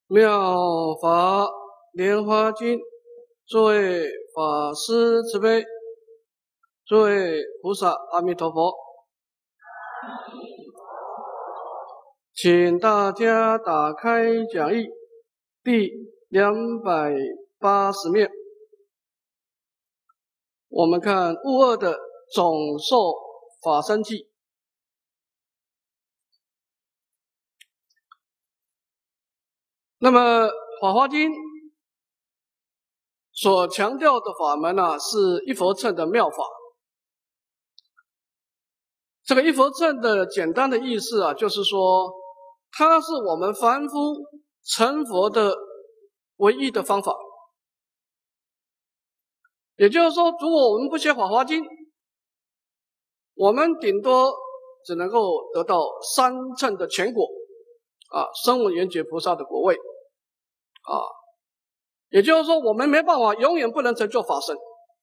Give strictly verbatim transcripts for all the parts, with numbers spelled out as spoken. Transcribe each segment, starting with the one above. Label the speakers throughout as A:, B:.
A: 妙法莲华经，诸位法师慈悲，诸位菩萨阿弥陀佛，请大家打开讲义第两百八十面，我们看悟二的总受法身记。那么《法华经》所强调的法门啊，是一佛乘的妙法。这个一佛乘的简单的意思啊，就是说，它是我们凡夫成佛的唯一的方法。也就是说，如果我们不学《法华经》，我们顶多只能够得到三乘的全果啊，声闻缘觉菩萨的果位啊，也就是说，我们没办法，永远不能成就法身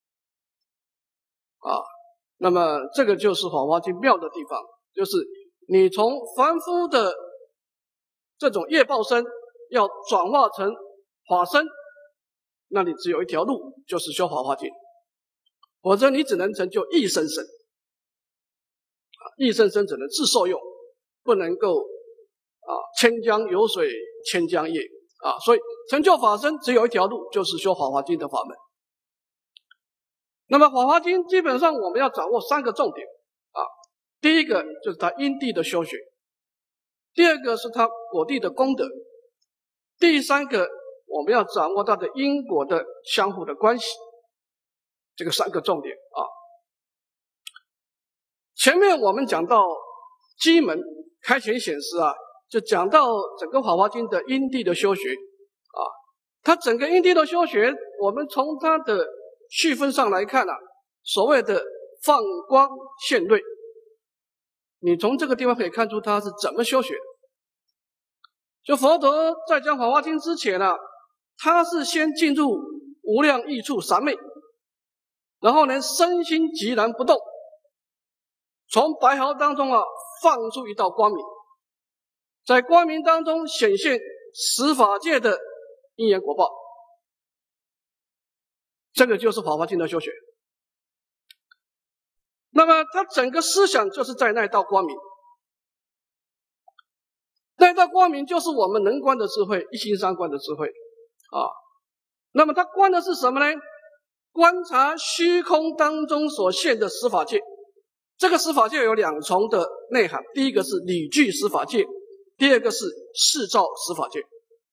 A: 啊。那么，这个就是《法华经》妙的地方，就是你从凡夫的这种业报身，要转化成法身，那你只有一条路，就是修《法华经》，否则你只能成就一生生啊，一生生只能自受用，不能够啊，千江有水千江业啊，所以成就法身只有一条路，就是修《法华经》的法门。那么《法华经》基本上我们要掌握三个重点啊，第一个就是它因地的修学，第二个是它果地的功德，第三个我们要掌握它的因果的相互的关系，这个三个重点啊。前面我们讲到基门开显显示啊，就讲到整个《法华经》的因地的修学啊，它整个因地的修学，我们从它的序分上来看啊，所谓的放光现瑞，你从这个地方可以看出它是怎么修学的。就佛陀在讲《法华经》之前啊，他是先进入无量义处三昧，然后呢身心寂然不动，从白毫当中啊放出一道光明，在光明当中显现十法界的因缘果报，这个就是《法华经》的修学。那么它整个思想就是在那道光明，那道光明就是我们能观的智慧，一心三观的智慧啊。那么它观的是什么呢？观察虚空当中所现的十法界。这个十法界有两重的内涵，第一个是理具十法界，第二个是视照十法界。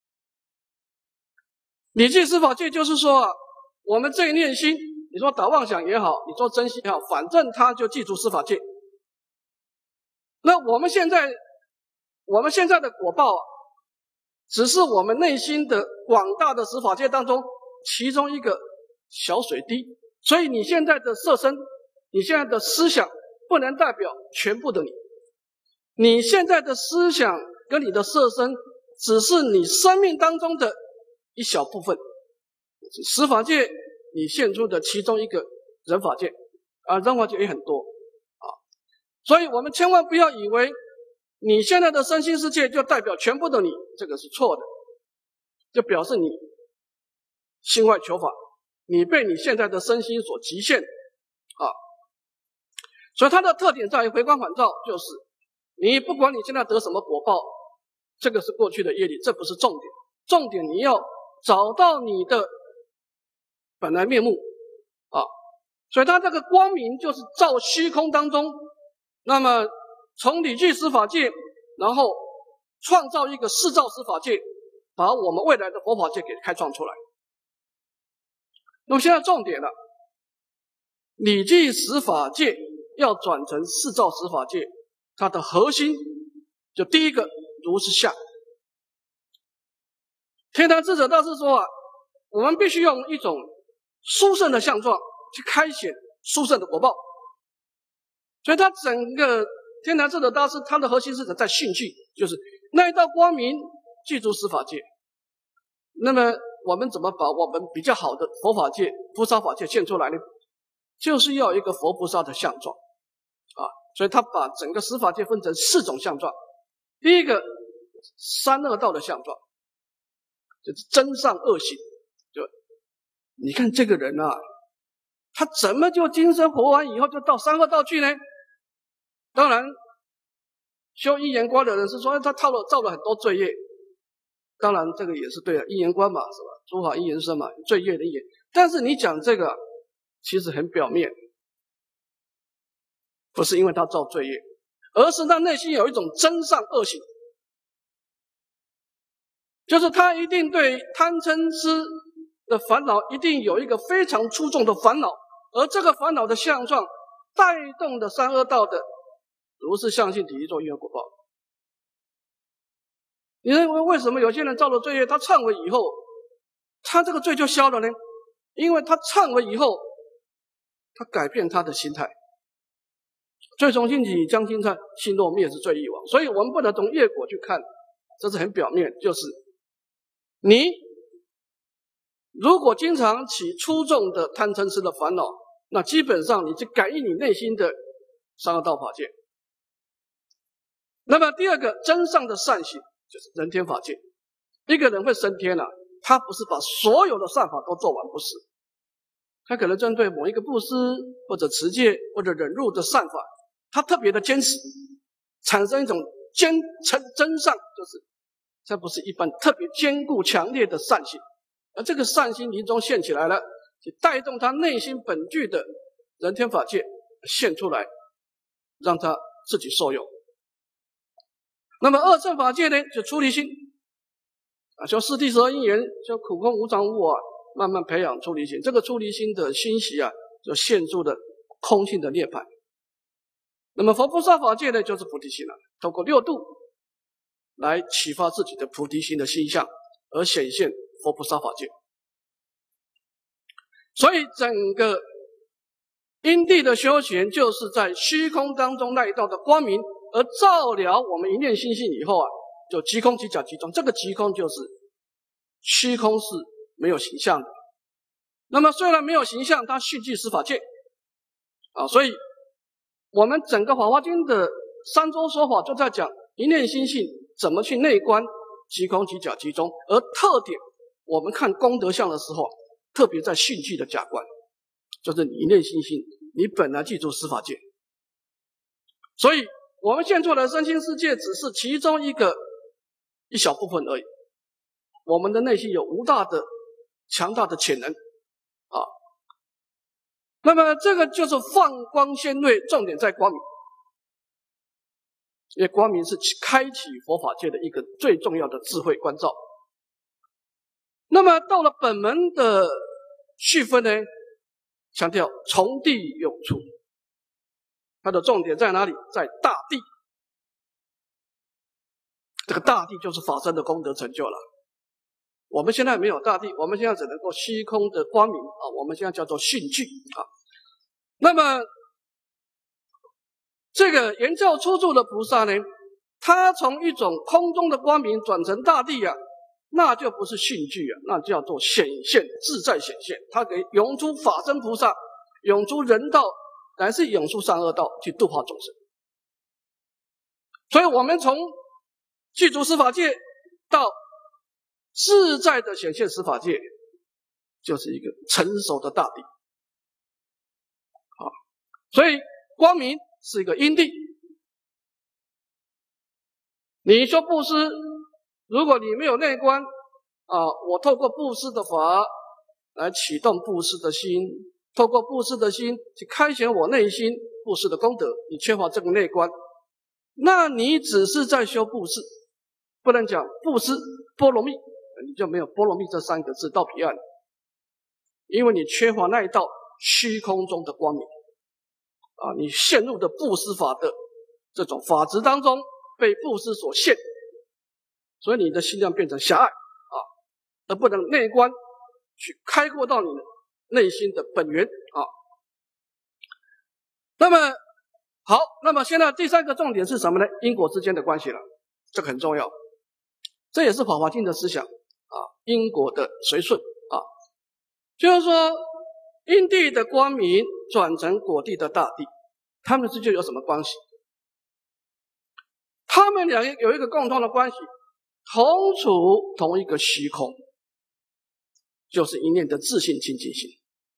A: 理具十法界就是说啊，我们这一念心，你说打妄想也好，你说真心也好，反正它就记住十法界。那我们现在我们现在的果报啊，只是我们内心的广大的十法界当中其中一个小水滴，所以你现在的色身，你现在的思想不能代表全部的你，你现在的思想跟你的色身只是你生命当中的一小部分，十法界你现出的其中一个人法界啊，人法界也很多啊，所以我们千万不要以为你现在的身心世界就代表全部的你，这个是错的，就表示你心外求法，你被你现在的身心所局限啊。所以它的特点在于回光返照，就是你不管你现在得什么果报，这个是过去的业力，这不是重点，重点你要找到你的本来面目啊。所以它这个光明就是照虚空当中，那么从理具十法界，然后创造一个视照十法界，把我们未来的佛法界给开创出来。那么现在重点了，理具十法界要转成视照十法界，它的核心就第一个如是相。天台智者大师说啊，我们必须用一种殊胜的相状去开显殊胜的果报。所以他整个天台智者大师他的核心是在性具，就是那一道光明具足十法界。那么我们怎么把我们比较好的佛法界菩萨法界现出来呢？就是要一个佛菩萨的相状啊。所以他把整个十法界分成四种相状，第一个三恶道的相状， 就是真善恶行。就你看这个人啊，他怎么就今生活完以后就到三恶道去呢？当然，修因缘观的人是说他造了造了很多罪业，当然这个也是对的，因缘观嘛，是吧？诸法因缘生嘛，罪业的因缘。但是你讲这个其实很表面，不是因为他造罪业，而是他内心有一种真善恶行，就是他一定对贪嗔痴的烦恼一定有一个非常出众的烦恼，而这个烦恼的相状带动的三恶道的如是相性体一作因缘果报。你认为为什么有些人造了罪业，他忏悔以后，他这个罪就消了呢？因为他忏悔以后，他改变他的心态。罪从心起，将心忏，心若灭，是罪亦亡。所以我们不能从业果去看，这是很表面，就是你如果经常起粗重的贪嗔痴的烦恼，那基本上你就感应你内心的三恶道法界。那么第二个真上的善行就是人天法界。一个人会升天啊，他不是把所有的善法都做完，不是，他可能针对某一个布施或者持戒或者忍辱的善法，他特别的坚持，产生一种坚成真善，就是这不是一般特别坚固强烈的善行，而这个善心临终现起来了，就带动他内心本具的人天法界现出来，让他自己受用。那么二乘法界呢，就出离心啊，修四谛十二因缘，修苦空无常无我啊，慢慢培养出离心。这个出离心的熏习啊，就现出的空性的涅槃。那么佛菩萨法界呢，就是菩提心了、啊，透过六度来启发自己的菩提心的心相，而显现佛菩萨法界。所以整个因地的修行，就是在虚空当中那一道的光明，而照了我们一念心性以后啊，就即空即假即中。这个即空就是虚空是没有形象的。那么虽然没有形象，它续具十法界啊，所以我们整个《法华经》的三周说法就在讲一念心性怎么去内观即空即假即中，而特点我们看功德相的时候，特别在续具的假观，就是你一念心性，你本来记住十法界。所以我们现做的身心世界只是其中一个一小部分而已，我们的内心有无大的强大的潜能啊。那么这个就是放光鲜锐，重点在光明，因为光明是开启佛法界的一个最重要的智慧关照。那么到了本门的续分呢，强调从地涌出，它的重点在哪里？在大地。这个大地就是法身的功德成就了。我们现在没有大地，我们现在只能够虚空的光明啊，我们现在叫做训具啊。那么这个言教初住的菩萨呢，他从一种空中的光明转成大地啊，那就不是训具啊，那叫做显现，自在显现。他给涌出法身菩萨，涌出人道，乃是涌出三恶道，去度化众生。所以我们从具足十法界到自在的显现十法界，就是一个成熟的大地。好，所以光明是一个因地。你说布施，如果你没有内观啊，我透过布施的法来启动布施的心，透过布施的心去开显我内心布施的功德，你缺乏这个内观，那你只是在修布施，不能讲布施波罗蜜，你就没有波罗蜜这三个字到彼岸，因为你缺乏那一道虚空中的光明啊，你陷入的布施法的这种法执当中，被布施所陷，所以你的心量变成狭隘啊，而不能内观去开阔到你内心的本源啊。那么好，那么现在第三个重点是什么呢？因果之间的关系了，这个很重要，这也是法华经的思想啊，因果的随顺啊，就是说因地的光明转成果地的大地，他们之间有什么关系？他们两个有一个共同的关系，同处同一个虚空就是一念的自性清净心。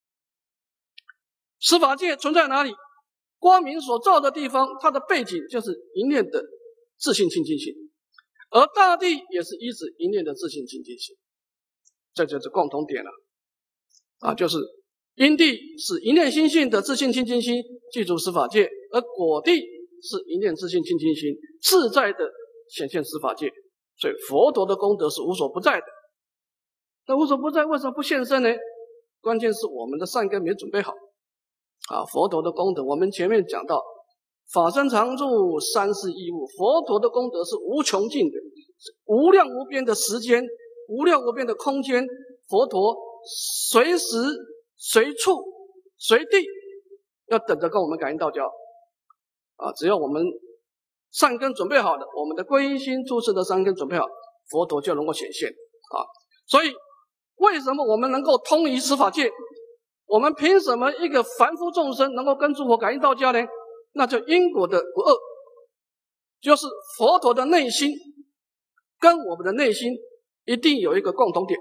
A: 十法界存在哪里？光明所照的地方，它的背景就是一念的自性清净心，而大地也是依止一念的自性清净心，这就是共同点了啊，就是因地是一念心性的自性清净心具足十法界，而果地是一念自性清净心自在的显现十法界。所以佛陀的功德是无所不在的。那无所不在为什么不现身呢？关键是我们的善根没准备好啊。佛陀的功德我们前面讲到，法身常住，三世义物，佛陀的功德是无穷尽的，无量无边的时间，无量无边的空间，佛陀随时随处随地要等着跟我们感应道交啊！只要我们善根准备好的，我们的皈依心、诸事的善根准备好，佛陀就能够显现啊！所以为什么我们能够通于十法界？我们凭什么一个凡夫众生能够跟诸佛感应道交呢？那就因果的不二，就是佛陀的内心跟我们的内心一定有一个共同点。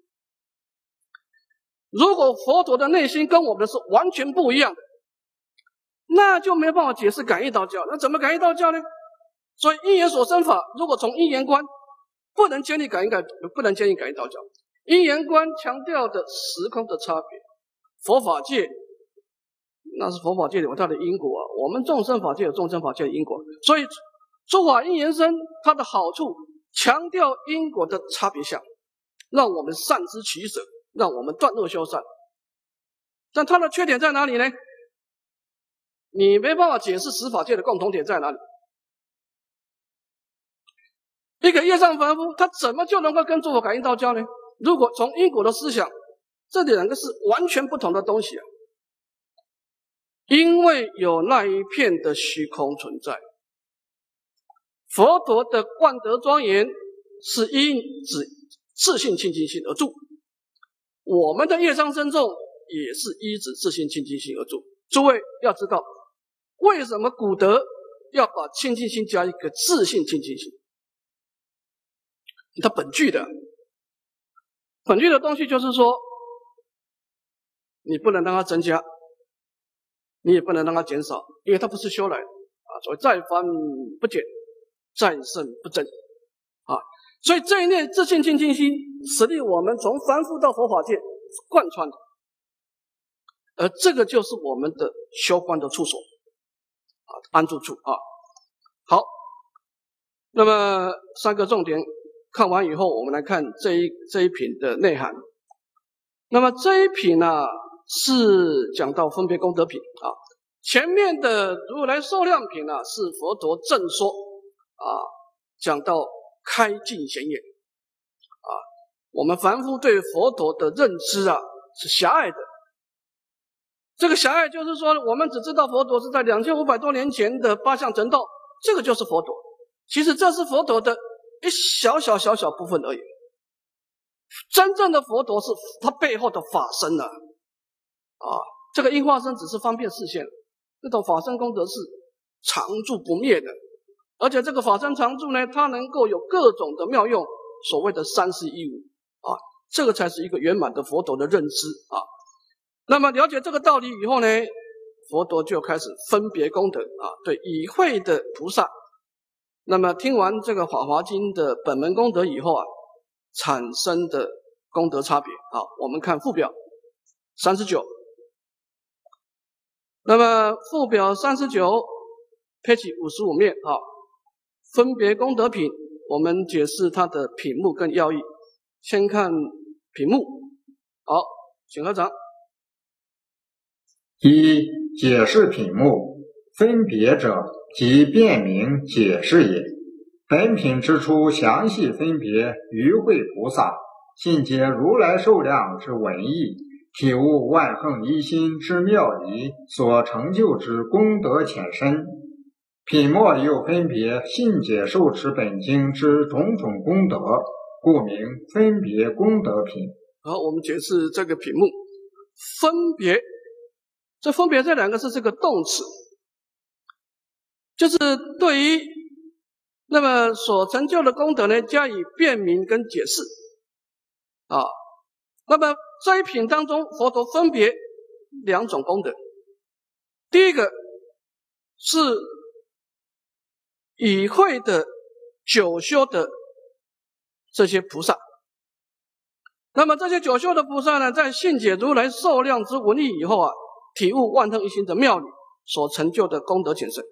A: 如果佛陀的内心跟我们的是完全不一样的，那就没办法解释感应道交。那怎么感应道交呢？所以因缘所生法，如果从因缘观不能建立感应感，不能建立感应道交。因缘观强调的时空的差别，佛法界那是佛法界有它的因果啊，我们众生法界有众生法界的因果，所以诸法因缘生它的好处强调因果的差别相，让我们善知取舍，让我们断恶修善。但它的缺点在哪里呢？你没办法解释十法界的共同点在哪里。一个业障凡夫，他怎么就能够跟诸佛感应道交呢？如果从因果的思想，这两个是完全不同的东西啊。因为有那一片的虚空存在，佛陀的万德庄严是因指自性清净心而住，我们的业障深重也是依止自性清净心而住。诸位要知道，为什么古德要把清净心加一个自性清净心？它本具的本具的东西就是说，你不能让它增加，你也不能让它减少，因为它不是修来的啊。所以再繁不减，再胜不增啊。所以这一念自性清净心，使令我们从凡夫到佛法界贯穿的，而这个就是我们的修观的处所啊，安住处啊。好，那么三个重点看完以后，我们来看这一这一品的内涵。那么这一品呢、啊，是讲到分别功德品啊。前面的如来寿量品呢、啊，是佛陀正说啊，讲到开尽显眼啊。我们凡夫对佛陀的认知啊是狭隘的。这个狭隘就是说，我们只知道佛陀是在两千五百多年前的八相成道，这个就是佛陀。其实这是佛陀的一小小小小部分而已，真正的佛陀是他背后的法身啊！啊，这个因化身只是方便示现，那种法身功德是常住不灭的，而且这个法身常住呢，它能够有各种的妙用，所谓的三世一无啊，这个才是一个圆满的佛陀的认知啊。那么了解这个道理以后呢，佛陀就开始分别功德啊，对已会的菩萨。那么听完这个《法华经》的本门功德以后啊，产生的功德差别啊，我们看附表三十九。那么附表三十九 page 五十五面啊，分别功德品，我们解释它的品目跟要义。先看品目，好，请合掌。
B: 一、解释品目，分别者，即辨明解释也。本品之初详细分别于会菩萨，信解如来寿量之文义，体悟万恒一心之妙理，所成就之功德浅深。品末又分别信解受持本经之种种功德，故名分别功德品。
A: 好，我们解释这个品目，分别。这分别这两个是这个动词，就是对于那么所成就的功德呢，加以辨明跟解释啊。 那么这一品当中，佛陀分别两种功德。第一个是与会的九修的这些菩萨。那么这些九修的菩萨呢，在信解如来受量之文义以后啊，体悟万恒一心的妙理所成就的功德浅深。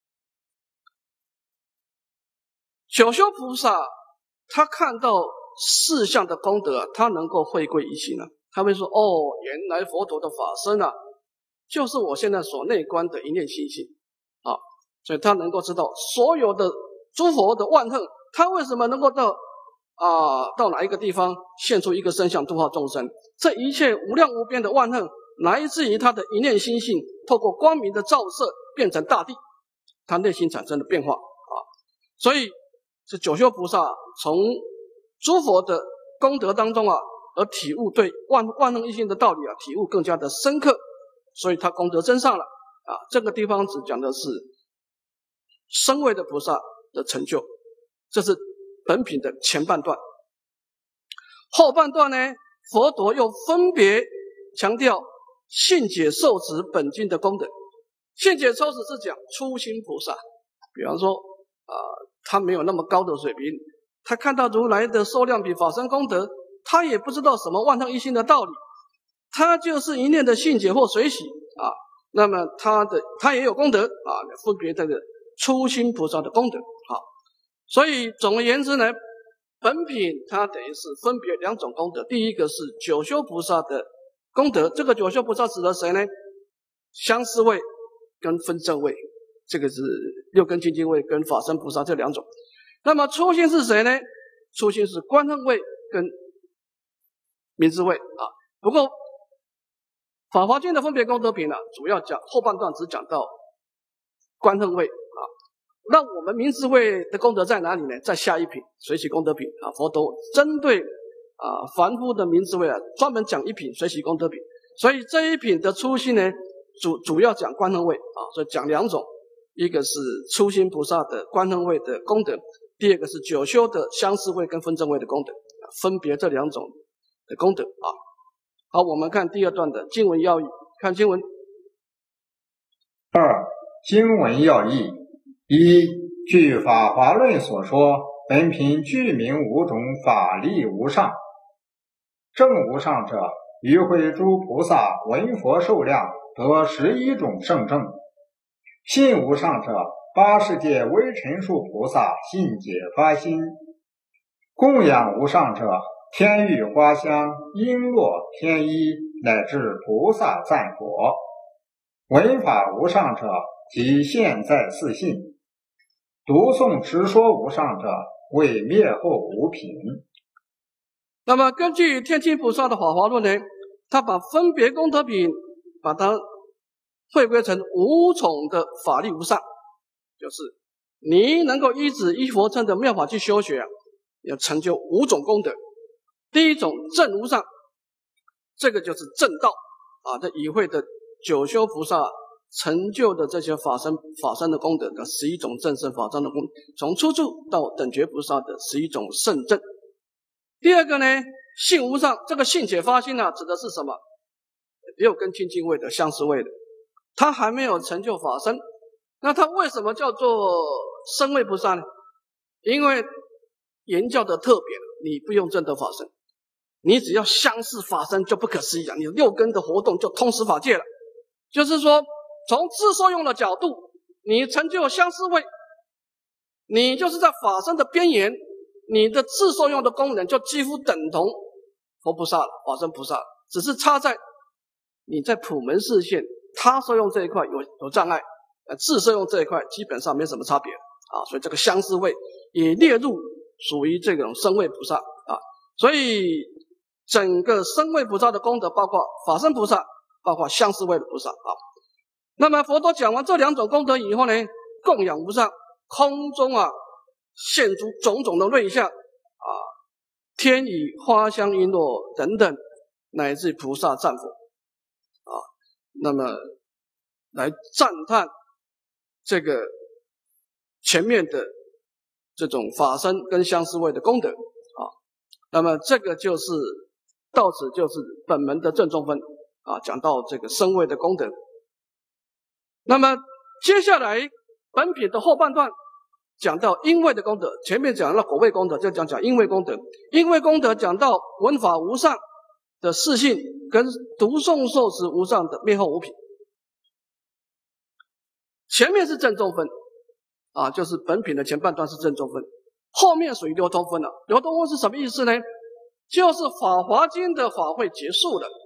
A: 九修菩萨他看到四项的功德啊，他能够回归一心啊，他会说：哦，原来佛陀的法身啊，就是我现在所内观的一念心性啊，所以他能够知道所有的诸佛的万恒，他为什么能够到啊到哪一个地方现出一个身相度化众生？这一切无量无边的万恒，来自于他的一念心性，透过光明的照射变成大地，他内心产生的变化啊。所以这九修菩萨从诸佛的功德当中啊，而体悟对万万恒一心的道理啊，体悟更加的深刻，所以他功德增上了啊。这个地方只讲的是声位的菩萨的成就，这是本品的前半段。后半段呢，佛陀又分别强调信解受持本经的功德。信解受持是讲初心菩萨，比方说啊、呃，他没有那么高的水平，他看到如来的受量比法身功德，他也不知道什么万恒一心的道理，他就是一念的信解或随喜啊。那么他的他也有功德啊，分别这个初心菩萨的功德啊。所以总而言之呢，本品它等于是分别两种功德。第一个是九修菩萨的功德，这个九修菩萨指的谁呢？相思位跟分正位，这个是六根清净位跟法身菩萨这两种。那么初心是谁呢？初心是观恒位跟明智位啊。不过法华经的分别功德品呢、啊，主要讲后半段只讲到观恒位啊。那我们明智位的功德在哪里呢？在下一品随喜功德品啊。佛陀针对啊凡夫的明智位啊，专门讲一品随喜功德品。所以这一品的初心呢，主主要讲观恒位啊，所以讲两种，一个是初心菩萨的观恒位的功德，第二个是九修的相思位跟分正位的功德，分别这两种的功德啊。好，我们看第二段的经文要义，看经文。
B: 二、经文要义。一、据《法华论》所说，本品具名五种法力无上。正无上者，于会诸菩萨闻佛受量，得十一种圣证；信无上者，八世界微尘数菩萨信解发心；供养无上者，天雨花香、璎珞、天衣，乃至菩萨赞佛；闻法无上者，即现在四信；读诵持说无上者，为灭后五品。
A: 那么根据天亲菩萨的法华论呢，他把分别功德品把它汇归成五种的法力无上，就是你能够依止依佛乘的妙法去修学啊，要成就五种功德。第一种正无上，这个就是正道啊，这与会的九修菩萨成就的这些法身法身的功德的十一种正圣法身的功德，从初住到等觉菩萨的十一种圣正。第二个呢，信无上，这个信解发心啊，指的是什么？六根清净位的相思位的，他还没有成就法身，那他为什么叫做身位菩萨呢？因为言教的特别，你不用证得法身，你只要相视法身就不可思议了，你六根的活动就通识法界了。就是说，从自受用的角度，你成就相思位，你就是在法身的边缘，你的自受用的功能就几乎等同佛菩萨了，法身菩萨了，只是差在你在普门示现，他受用这一块有有障碍，呃，自受用这一块基本上没什么差别啊，所以这个相思位也列入属于这种身位菩萨啊，所以整个身位菩萨的功德包括法身菩萨，包括相思位的菩萨啊。那么佛陀讲完这两种功德以后呢，供养无上，空中啊现出种种的瑞相啊，天雨花香璎珞等等，乃至菩萨赞佛啊，那么来赞叹这个前面的这种法身跟相思位的功德啊。那么这个就是到此就是本门的正中分啊，讲到这个身位的功德。那么接下来本品的后半段讲到因位的功德，前面讲到果位功德，就讲讲因位功德。因位功德讲到闻法无上的四性跟读诵受持无上的灭后五品。前面是正中分啊，就是本品的前半段是正中分，后面属于流通分了。流通分是什么意思呢？就是《法华经》的法会结束了，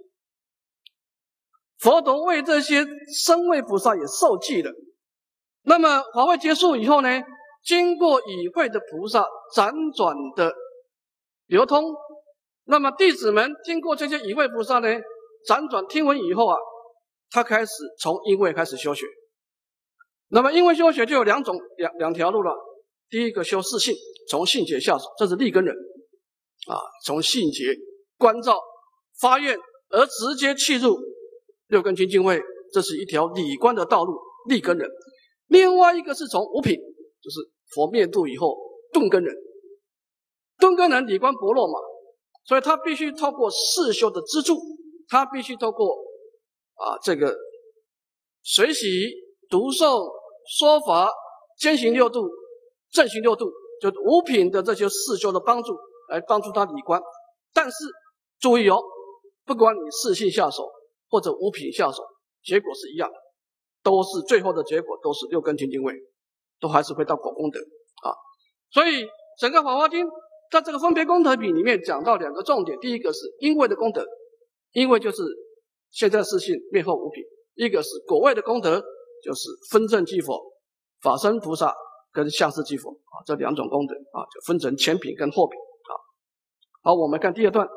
A: 佛陀为这些身位菩萨也受记了。那么法会结束以后呢，经过与会的菩萨辗转的流通，那么弟子们经过这些与会菩萨呢辗转听闻以后啊，他开始从因位开始修学。那么因为修学就有两种两两条路了。第一个修四性，从性解下手，这是立根人啊，从性解观照发愿而直接契入六根清净位，这是一条理观的道路，立根人。另外一个是从五品，就是佛灭度以后顿根人。顿根人理观薄弱嘛，所以他必须透过四修的资助，他必须透过啊这个随喜读诵说法兼行六度正行六度，就五品的这些四修的帮助来帮助他理观。但是注意哦，不管你四性下手或者五品下手，结果是一样的，都是最后的结果都是六根清净位，都还是会到果功德啊。所以整个《法华经》在这个分别功德品里面讲到两个重点，第一个是因位的功德，因位就是现在四性灭后五品；一个是果位的功德，就是分正寂佛、法身菩萨跟相似寂佛啊，这两种功德啊，就分成前品跟后品啊。好，我们看第二段。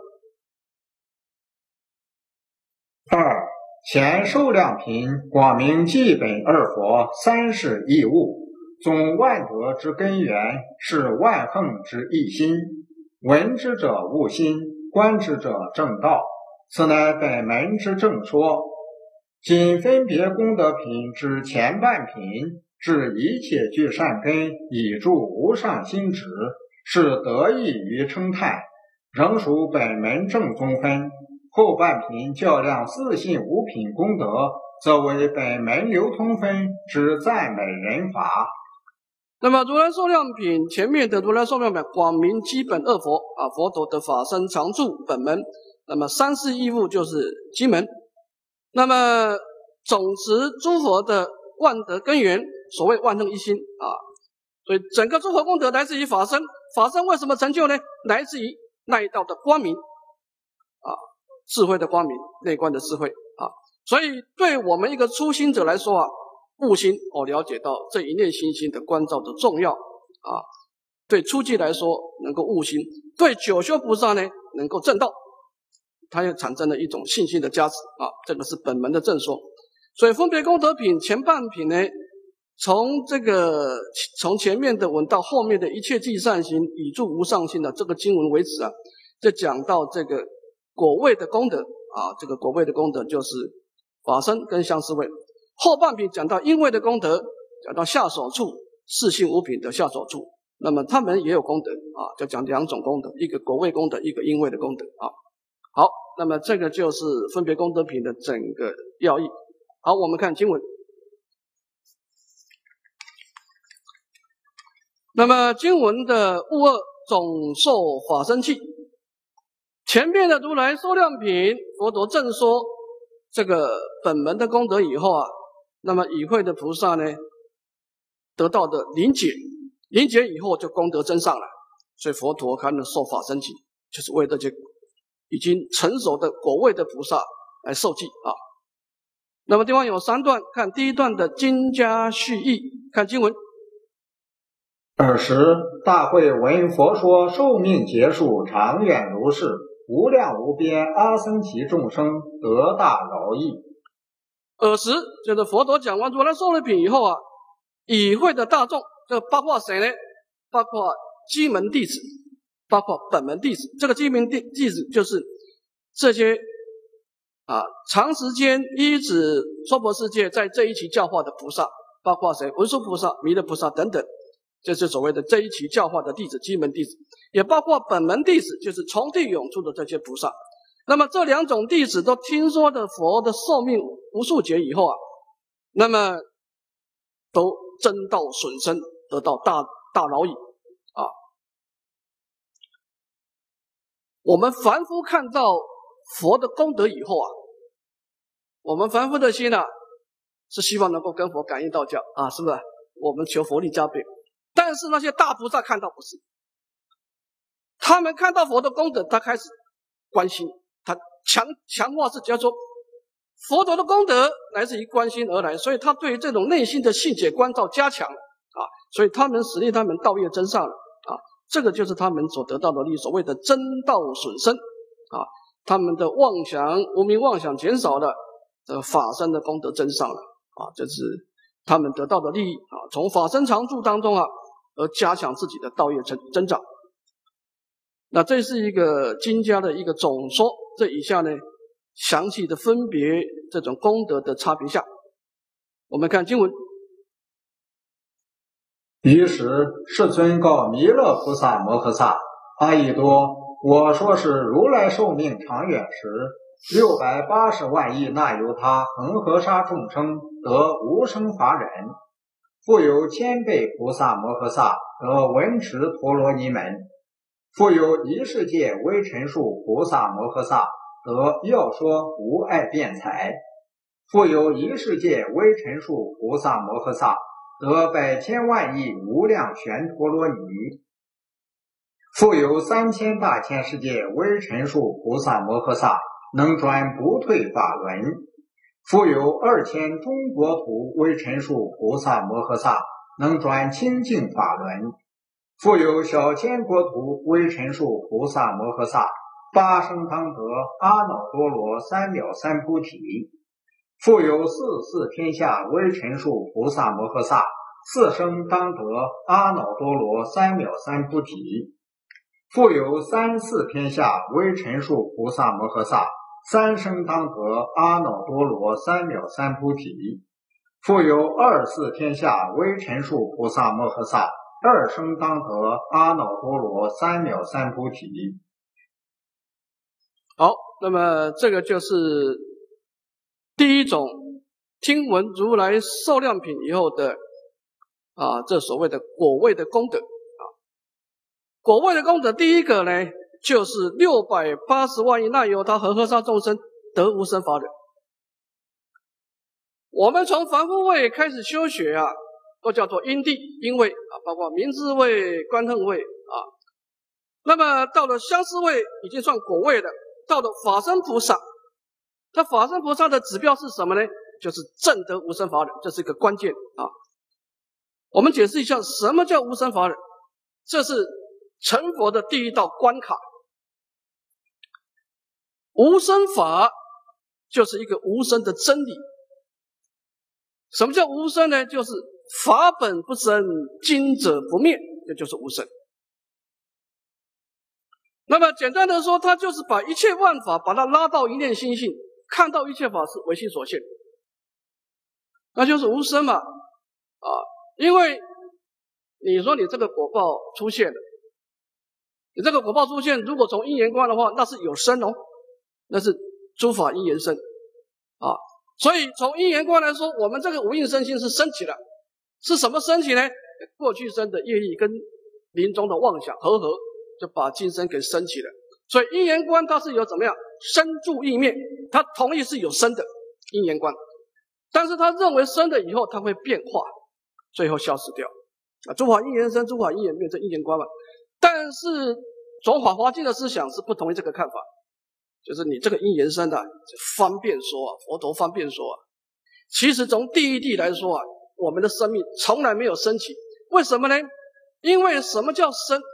B: 二前受量品广明基本二佛三世义物，总万德之根源，是万恒之一心。闻之者悟心，观之者正道，此乃本门之正说。仅分别功德品之前半品，至一切具善根，以助无上心旨，是得益于称叹，仍属本门正宗分。后半品较量四性五品功德，则为本门流通分之赞美人法。
A: 那么如来寿量品前面的如来寿量品广明基本二佛啊，佛陀的法身常住本门，那么三世义物就是基门，那么总持诸佛的万德根源，所谓万恒一心啊，所以整个诸佛功德来自于法身。法身为什么成就呢？来自于那一道的光明啊，智慧的光明，内观的智慧啊。所以对我们一个初心者来说啊，悟心哦，了解到这一念心心的关照的重要啊。对初级来说能够悟心，对九修菩萨呢能够证道，它也产生了一种信心的加持啊。这个是本门的正说。所以分别功德品前半品呢，从这个从前面的文到后面的一切即善行，以助无上心的这个经文为止啊，就讲到这个果位的功德啊，这个果位的功德就是法身跟相思位。后半品讲到因位的功德，讲到下手处四性五品的下手处，那么他们也有功德啊，就讲两种功德，一个果位功德，一个因位的功德啊。好，那么这个就是分别功德品的整个要义。好，我们看经文。那么经文的物二总受法身契，前面的如来寿量品佛陀正说这个本门的功德以后啊，那么与会的菩萨呢得到的临解，临解以后就功德增上来，所以佛陀才能受法身契，就是为这些已经成熟的果位的菩萨来受记啊。那么地方有三段，看第一段的经家序义，看经文。
B: 尔时大会闻佛说寿命结束，长远如是，无量无边阿僧祇众生得大饶益。
A: 尔时就是佛陀讲完如来寿量品以后啊，与会的大众，这包括谁呢？包括基门弟子，包括本门弟子。这个基门弟弟子就是这些啊，长时间依止娑婆世界在这一期教化的菩萨，包括谁？文殊菩萨、弥勒菩萨等等，这是所谓的这一期教化的弟子，基门弟子，也包括本门弟子，就是从地涌出的这些菩萨。 那么这两种弟子都听说的佛的寿命无数劫以后啊，那么都真道损身，得到大大饶益啊。我们凡夫看到佛的功德以后啊，我们凡夫的心啊，是希望能够跟佛感应道交啊，是不是？我们求佛力加倍。但是那些大菩萨看到不是，他们看到佛的功德，他开始关心，他强强化自己，要说佛陀的功德来自于观心而来，所以他对于这种内心的信解关照加强啊，所以他们使令他们道业增上了啊，这个就是他们所得到的利益，所谓的真道损身啊，他们的妄想无明妄想减少了，这个法身的功德增上了啊，这是他们得到的利益啊，从法身常住当中啊，而加强自己的道业增增长。那这是一个经家的一个总说，这以下呢详细的分别这种功德的差别下，我们看经文。
B: 于是世尊告弥勒菩萨摩诃萨：阿逸多，我说是如来寿命长远时，六百八十万亿那由他恒河沙众生得无生法忍，复有千倍菩萨摩诃萨得闻持陀罗尼门，复有一世界微尘数菩萨摩诃萨得要说无碍辩才，复有一世界微尘数菩萨摩诃萨得百千万亿无量旋陀罗尼，复有三千大千世界微尘数菩萨摩诃萨能转不退法轮，复有二千中国土微尘数菩萨摩诃萨能转清净法轮，复有小千国土微尘数菩萨摩诃萨八生当得阿耨多罗三藐三菩提，复有四四天下微尘数菩萨摩诃萨四生当得阿耨多罗三藐三菩提，复有三四天下微尘数菩萨摩诃萨三生当得阿耨多罗三藐三菩提，复有二四天下微尘数菩萨摩诃萨二生当得阿耨多罗三藐三菩提。
A: 好，那么这个就是第一种听闻如来寿量品以后的啊，这所谓的果位的功德啊。果位的功德，第一个呢，就是六百八十万亿那由他恒河沙众生得无生法忍。我们从凡夫位开始修学啊，都叫做因地因位啊，包括明智位、观恨位啊。那么到了相思位已经算果位了，到了法身菩萨，那法身菩萨的指标是什么呢？就是证得无生法忍，这是一个关键啊。我们解释一下什么叫无生法忍，这是成佛的第一道关卡。无生法就是一个无生的真理。什么叫无生呢？就是法本不生，经者不灭，这就是无生。那么简单的说，它就是把一切万法把它拉到一念心性，看到一切法是唯心所现，那就是无生嘛啊！因为你说你这个果报出现了，你这个果报出现，如果从因缘观的话，那是有生哦，那是诸法因缘生啊。所以从因缘观来说，我们这个无印身心是升起了，是什么升起呢？过去生的业力跟临终的妄想合合，就把今生给升起了。所以因缘观它是有怎么样生住意灭，它同意是有生的因缘观，但是他认为生了以后它会变化，最后消失掉啊。诸法因缘生，诸法因缘灭，这因缘观嘛。但是从法华经的思想是不同意这个看法，就是你这个因缘生的方便说啊，佛陀方便说啊。其实从第一地来说啊，我们的生命从来没有升起，为什么呢？因为什么叫生？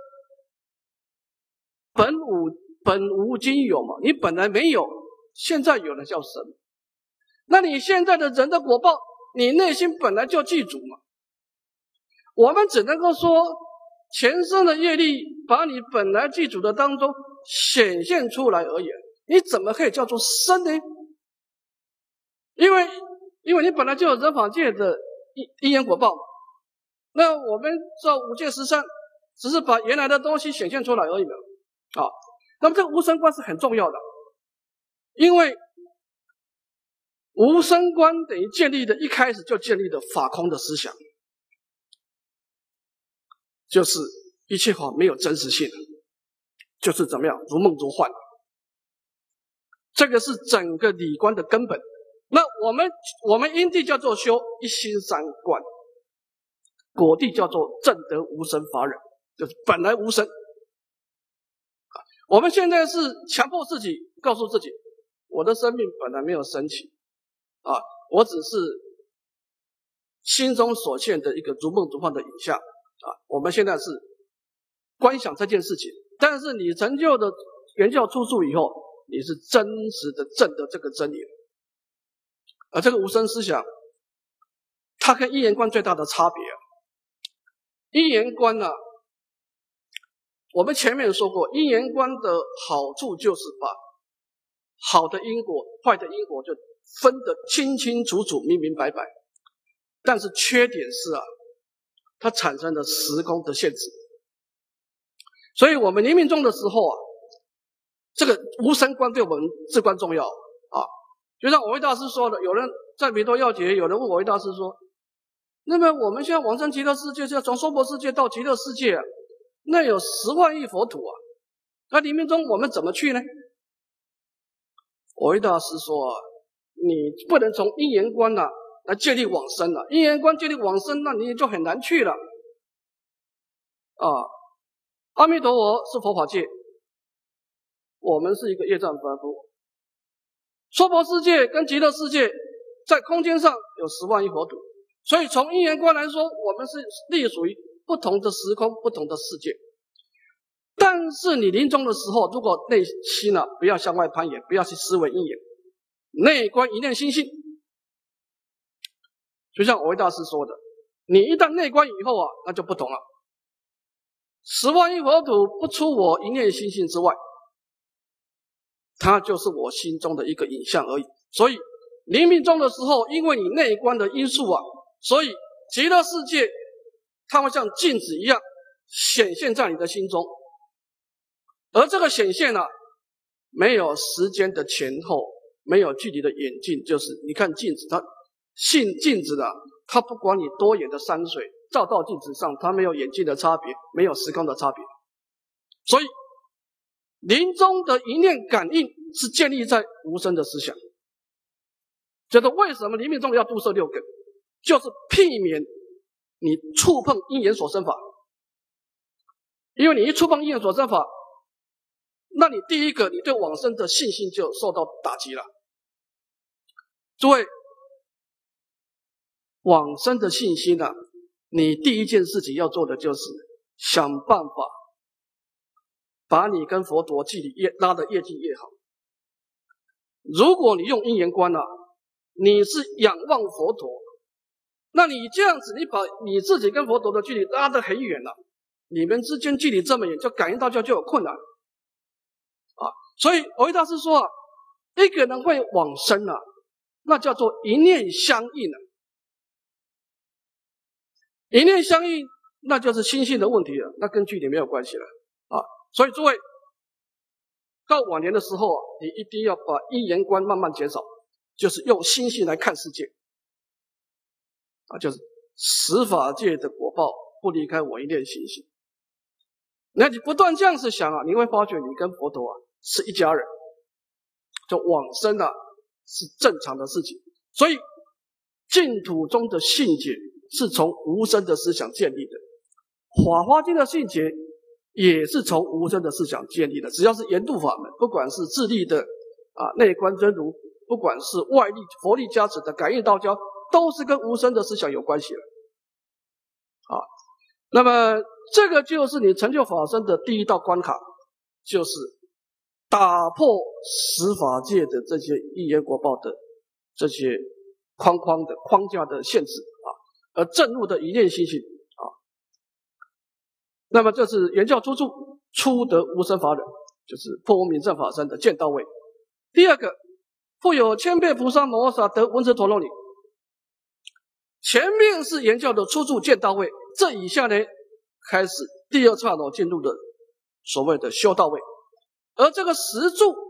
A: 本无本无今有嘛，你本来没有，现在有了叫生。那你现在的人的果报，你内心本来就记住嘛。我们只能够说前生的业力把你本来记住的当中显现出来而已，你怎么可以叫做生呢？因为因为你本来就有人法界的因缘果报，那我们照五戒十善，只是把原来的东西显现出来而已嘛。啊，那么这个无生观是很重要的。 因为无生观等于建立的，一开始就建立的法空的思想，就是一切法没有真实性，就是怎么样如梦如幻。这个是整个理观的根本。那我们我们因地叫做修一心三观，果地叫做证得无生法忍，就是本来无生。我们现在是强迫自己，告诉自己，我的生命本来没有升起啊，我只是心中所现的一个如梦如幻的影像啊。我们现在是观想这件事情，但是你成就的原教出处以后，你是真实的证得这个真理。而这个无生思想，它跟因缘观最大的差别啊，因缘观啊，我们前面说过，因缘观的好处就是把好的因果、坏的因果就分得清清楚楚、明明白白。但是缺点是啊，它产生了时空的限制。所以我们临命终的时候啊，这个无生观对我们至关重要啊。就像我维大师说的，有人在弥陀要解，有人问我维大师说，那么我们现在往生极乐世界，是要从娑婆世界到极乐世界啊，那有十万亿佛土啊，那临命终我们怎么去呢？我维大师说啊，你不能从因缘观啊来建立往生了，因缘观建立往生，那你就很难去了啊。阿弥陀佛是佛法界，我们是一个业障凡夫。娑婆世界跟极乐世界在空间上有十万亿佛土，所以从因缘观来说，我们是隶属于不同的时空、不同的世界。但是你临终的时候，如果内心啊不要向外攀岩，不要去思维因缘，内观一念心性，就像我维大师说的，你一旦内观以后啊，那就不同了。十万亿佛土不出我一念心性之外，它就是我心中的一个影像而已。所以临命终的时候，因为你内观的因素啊，所以极乐世界它会像镜子一样显现在你的心中。而这个显现啊，没有时间的前后，没有距离的远近，就是你看镜子，它性镜子啊，它不管你多远的山水照到镜子上，它没有远近的差别，没有时空的差别。所以临终的一念感应是建立在无生的思想。觉得为什么临命终要度摄六根，就是避免你触碰因缘所生法。因为你一触碰因缘所生法，那你第一个你对往生的信心就受到打击了。诸位，往生的信心啊，你第一件事情要做的就是想办法把你跟佛陀距离越拉得越近越好。如果你用因缘观啊，你是仰望佛陀，那你这样子，你把你自己跟佛陀的距离拉得很远了，你们之间距离这么远，就感应道教就有困难啊。所以维大师说啊，一个人会往生啊，那叫做一念相应啊。一念相应，那就是心性的问题了，那跟距离没有关系了啊。所以诸位，到晚年的时候啊，你一定要把因缘观慢慢减少，就是用心性来看世界啊，就是十法界的果报不离开我一念心性。那你不断这样子想啊，你会发觉你跟佛陀啊是一家人，就往生啊是正常的事情。所以净土中的信解是从无生的思想建立的，法华经的信解也是从无生的思想建立的。只要是研度法门，不管是自力的啊内观真如，不管是外力佛力加持的感应道交，都是跟无生的思想有关系的啊。那么这个就是你成就法身的第一道关卡，就是打破十法界的这些因缘果报的这些框框的框架的限制啊，而证入的一念心性啊。那么这是原教出处，初得无生法忍，就是破无明正法身的见到位。第二个，复有千倍菩萨摩诃萨得文殊陀罗尼。前面是原教的出处见到位，这以下呢开始第二刹那进入的所谓的修到位。而这个十住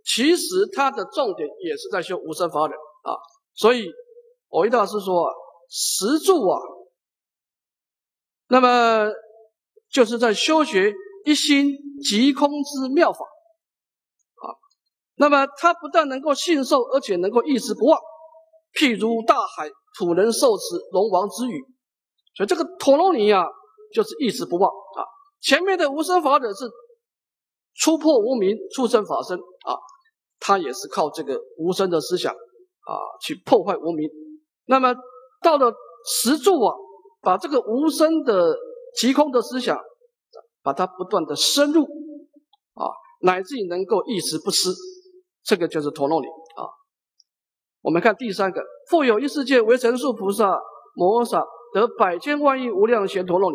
A: 其实它的重点也是在修无生法忍啊。所以藕益大师说啊，十住啊，那么就是在修学一心即空之妙法啊。那么它不但能够信受，而且能够一直不忘，譬如大海土人受持龙王之语。所以这个陀罗尼啊，就是一直不忘啊。前面的无生法忍是初破无明，出生法身啊，它也是靠这个无生的思想啊去破坏无明。那么到了十住啊，把这个无生的即空的思想，把它不断的深入啊，乃至于能够一时不失，这个就是陀罗尼啊。我们看第三个，复有一世界为成数菩萨摩诃萨得百千万亿无量贤陀罗尼，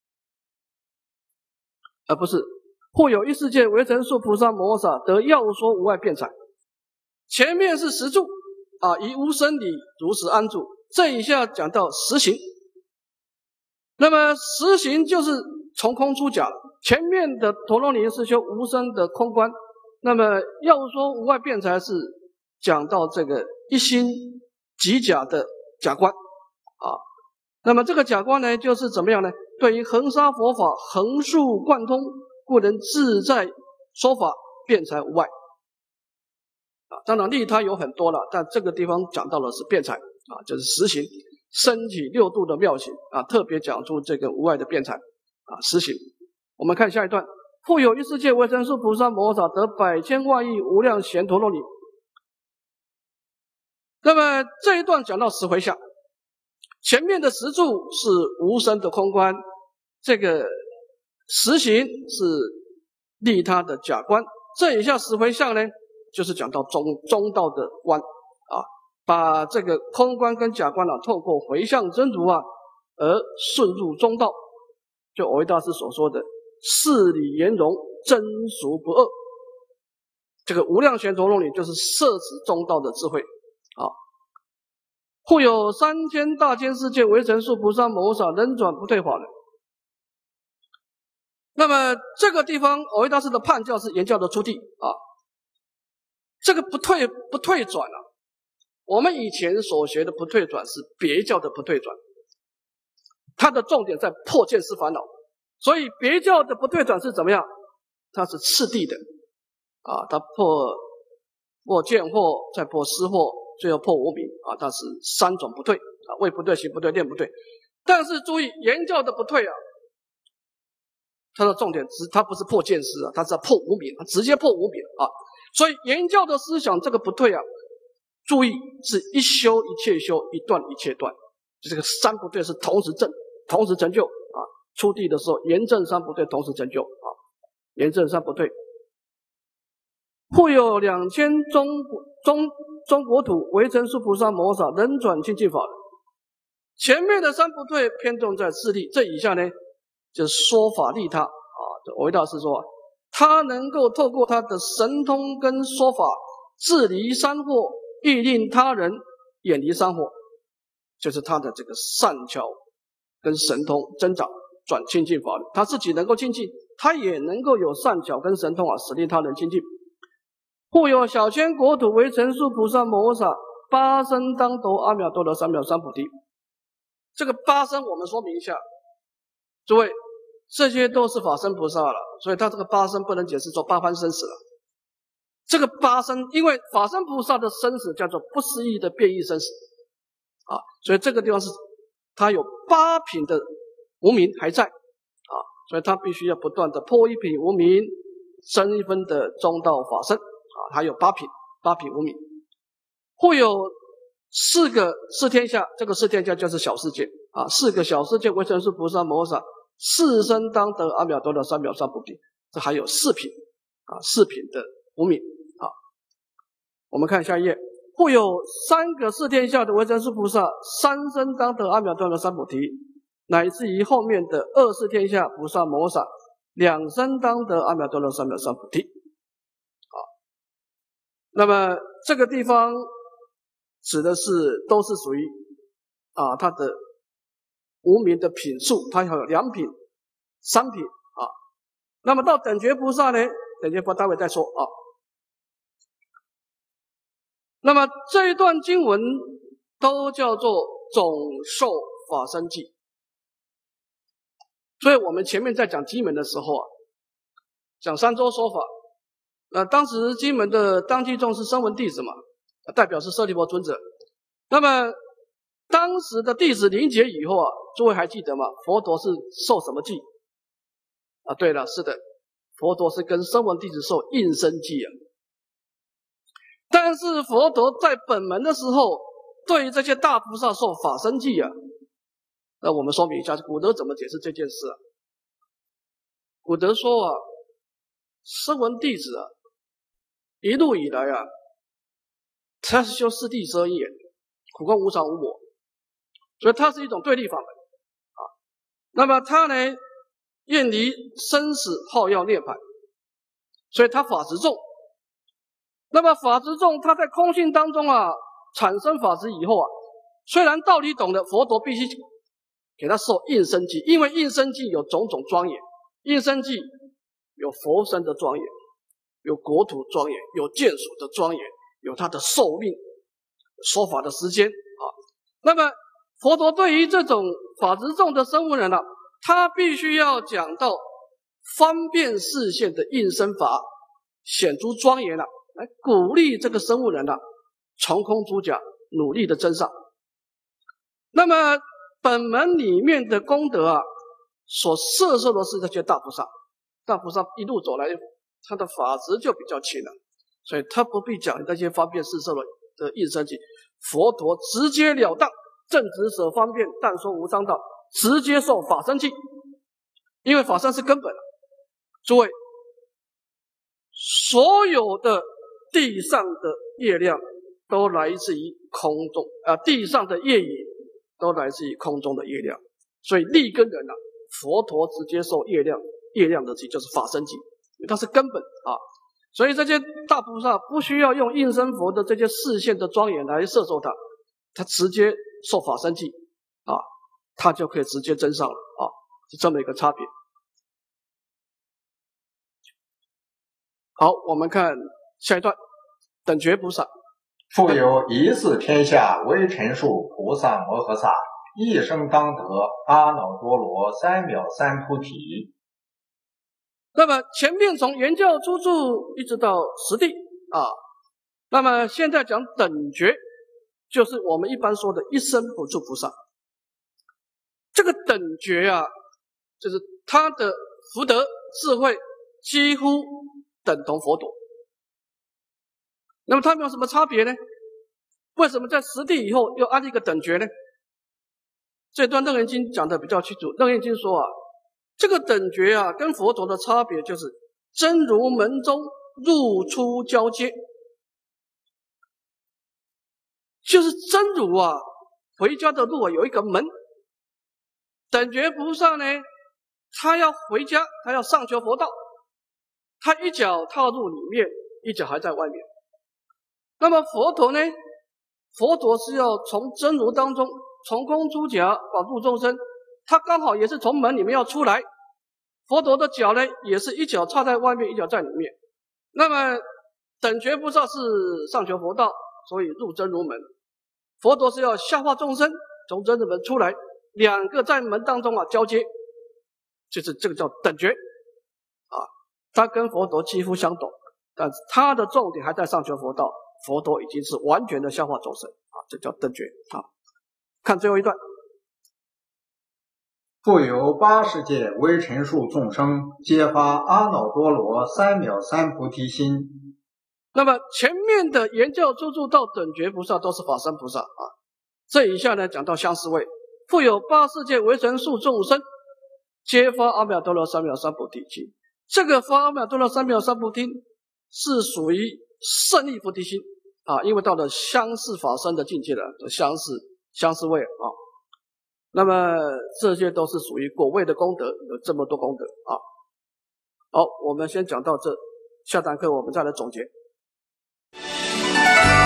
A: 而不是复有一世界为成数菩萨摩诃萨得要说无碍辩才。前面是十住啊，以无生理如实安住，这一下讲到实行。那么实行就是从空出假，前面的陀罗尼是修无生的空观，那么要说无碍辩才是讲到这个一心即假的假观啊。那么这个假观呢，就是怎么样呢？对于恒沙佛法横竖贯通，故能自在说法，辩才无碍啊。当然利他有很多了，但这个地方讲到的是辩才啊，就是实行身体六度的妙行啊，特别讲出这个无碍的辩才啊，实行。我们看下一段，复有一世界为成数菩萨摩诃萨得百千万亿无量贤陀罗尼。那么这一段讲到十回向，前面的十住是无生的空观，这个实行是利他的假观，这一下十回向呢，就是讲到中中道的观啊，把这个空观跟假观啊，透过回向真如啊，而顺入中道，就藕益大师所说的事理圆融，真俗不二。这个无量贤陀罗尼就是摄持中道的智慧啊。复有三千大千世界为成数菩萨摩诃萨能转不退法忍。那么这个地方藕益大师的判教是言教的初地啊，这个不退不退转啊，我们以前所学的不退转是别教的不退转，它的重点在破见思烦恼，所以别教的不退转是怎么样？它是次第的啊，它破破见惑，再破思惑，最后破无明啊，它是三种不退啊，位不对，行不对，念不对。但是注意言教的不退啊，它的重点是它不是破见思啊，它是要破无明，它直接破无明啊。所以言教的思想这个不退啊，注意是一修一切修，一断一切断，就这个三不对是同时证，同时成就啊。出地的时候言证三不对同时成就啊，言证三不对。复有两千中中中国土为成数菩萨摩诃萨能转清净法忍。前面的三不退偏重在自利，这以下呢就是说法利他啊。这藕益大师说，他能够透过他的神通跟说法，自离三惑，亦令他人远离三惑，就是他的这个善巧跟神通增长，转清净法忍。他自己能够清净，他也能够有善巧跟神通啊，使令他人清净。复有小千国土为成数菩萨摩诃萨八生当得阿耨多罗三藐三菩提。这个八生我们说明一下，诸位，这些都是法身菩萨了，所以他这个八生不能解释做八番生死了。这个八生，因为法身菩萨的生死叫做不思议的变异生死啊，所以这个地方是他有八品的无明还在啊，所以他必须要不断的破一品无明，生一分的中道法身啊，还有八品八品无明。会有四个四天下，这个四天下就是小世界啊，四个小世界为成数菩萨摩诃萨四生当得阿耨多罗三藐三菩提，这还有四品啊，四品的无明啊。我们看下一页，会有三个四天下的为成数菩萨三生当得阿耨多罗三菩提，乃至于后面的二四天下菩萨摩诃萨两生当得阿耨多罗三藐三菩提啊。那么这个地方指的是都是属于啊它的无明的品数，它有两品三品啊。那么到等觉菩萨呢，等觉菩萨待会再说啊。 那么这一段经文都叫做总受法身记。所以我们前面在讲金门的时候啊，讲三周说法，那当时金门的当机众是声闻弟子嘛，代表是舍利弗尊者。那么当时的弟子临解以后啊，诸位还记得吗？佛陀是受什么记啊？对了，是的，佛陀是跟声闻弟子受应身记啊。但是佛陀在本门的时候，对于这些大菩萨受法身记啊。那我们说明一下，古德怎么解释这件事啊？古德说啊，声闻弟子啊，一路以来啊，他是修四谛十二业，苦空无常无我，所以它是一种对立法门啊。那么他呢，厌离生死，好要涅槃，所以他法执重。那么法执重，他在空性当中啊，产生法执以后啊，虽然道理懂得，佛陀必须给他受应身记，因为应身记有种种庄严，应身记有佛身的庄严，有国土庄严，有眷属的庄严，有他的寿命、说法的时间啊。那么佛陀对于这种法执重的声闻人啊，他必须要讲到方便示现的应身法，显出庄严啊，来鼓励这个声闻人啊，从空出假，努力的增上。那么本门里面的功德啊，所摄受的是这些大菩萨，大菩萨一路走来，他的法执就比较轻了，所以他不必讲那些方便示受的应身记。佛陀直截了当，正直舍方便，但说无上道，直接受法身记，因为法身是根本。诸位，所有的地上的业量都来自于空中啊，地上的业引都来自于空中的业量，所以立根人啊，佛陀直接受业量，业量的记就是法身记，它是根本啊。所以这些大菩萨不需要用应身佛的这些示现的庄严来摄受它，他直接受法身记啊，他就可以直接增上了啊，是这么一个差别。好，我们看下一段，等觉菩萨。
B: 复有一似天下微尘数菩萨摩诃萨，一生当得阿耨多罗三藐三菩提。
A: 那么前面从圆教初住一直到实地啊，那么现在讲等觉，就是我们一般说的一生不住菩萨。这个等觉啊，就是他的福德智慧几乎等同佛陀。那么他们有什么差别呢？为什么在实地以后又安一个等觉呢？这段楞严经讲的比较清楚。楞严经说啊，这个等觉啊，跟佛陀的差别就是真如门中入出交接，就是真如啊，回家的路啊有一个门。等觉菩萨呢，他要回家，他要上求佛道，他一脚踏入里面，一脚还在外面。那么佛陀呢？佛陀是要从真如当中从空出假，保度众生，他刚好也是从门里面要出来。佛陀的脚呢，也是一脚插在外面，一脚在里面。那么等觉菩萨是上求佛道，所以入真如门。佛陀是要下化众生，从真如门出来，两个在门当中啊交接，就是这个叫等觉啊。他跟佛陀几乎相同，但是他的重点还在上求佛道。佛陀已经是完全的消化众生啊，这叫等觉啊。看最后一段，
B: 复有八十界微尘数众生，皆发阿耨多罗三藐三菩提心。
A: 那么前面的圆教初住到等觉菩萨都是法身菩萨啊，这一下呢讲到相思位，复有八十界微尘数众生，皆发阿耨多罗三藐三菩提心。这个发阿耨多罗三藐三菩提是属于胜利菩提心啊，因为到了相似法身的境界了，相似相似位啊。那么这些都是属于果位的功德，有这么多功德啊。好，我们先讲到这，下堂课我们再来总结。